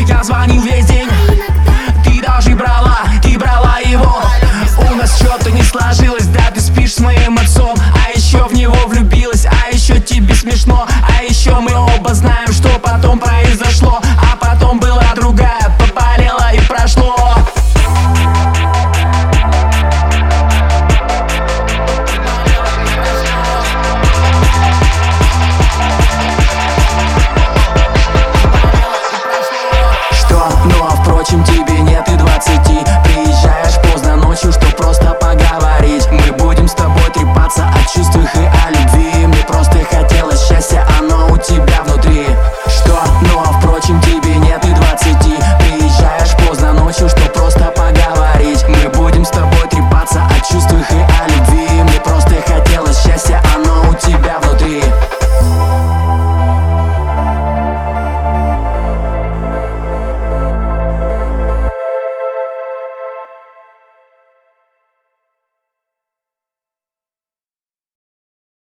Я звонил весь день, ты даже брала его. У нас что-то не сложилось, да, ты спишь с моим отцом. А еще в него влюбилась, а еще тебе смешно. А еще мы оба знаем, что потом произошло.